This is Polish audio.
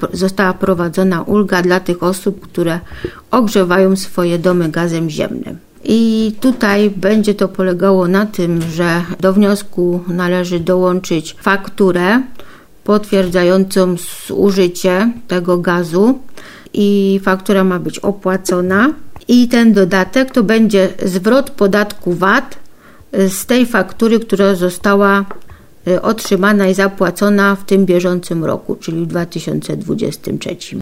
została wprowadzona ulga dla tych osób, które ogrzewają swoje domy gazem ziemnym. I tutaj będzie to polegało na tym, że do wniosku należy dołączyć fakturę potwierdzającą zużycie tego gazu i faktura ma być opłacona. I ten dodatek to będzie zwrot podatku VAT z tej faktury, która została otrzymana i zapłacona w tym bieżącym roku, czyli w 2023.